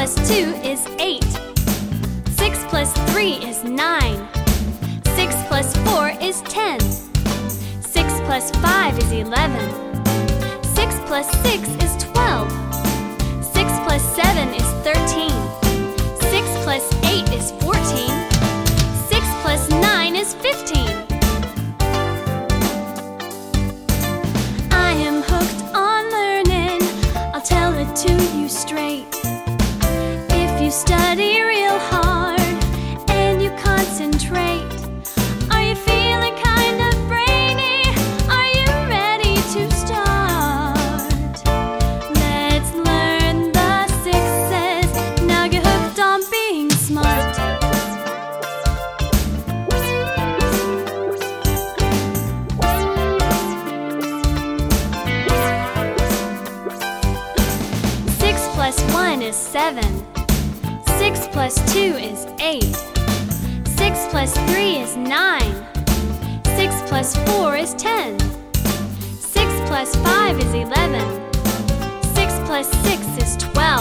plus 2 is 8. 6 plus 3 is 9. 6 plus 4 is 10. 6 plus 5 is 11. 6 plus 6 is 12. 6 plus 7 is 13. 6 plus 8 is 14. 6 plus 9 is 15. I am hooked on learning, I'll tell it to you straight. If you study real hard and you concentrate, are you feeling kind of brainy? Are you ready to start? Let's learn the sixes, now get hooked on being smart. 6 plus 1 is 7. 6 plus 2 is 8. 6 plus 3 is 9. 6 plus 4 is 10. 6 plus 5 is 11. 6 plus 6 is 12.